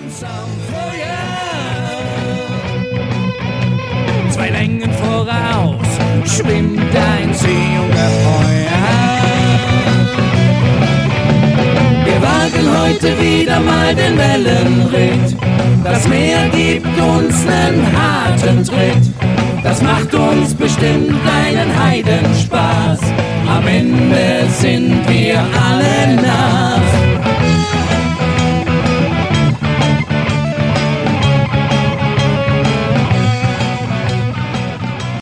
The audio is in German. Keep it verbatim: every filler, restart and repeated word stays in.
Song for you. Zwei Längen voraus schwimmt ein Seeungeheuer. Wir wagen heute wieder mal den Wellenritt. Das Meer gibt uns nen harten Tritt. Das macht uns bestimmt einen Heidenspaß. Am Ende sind wir alle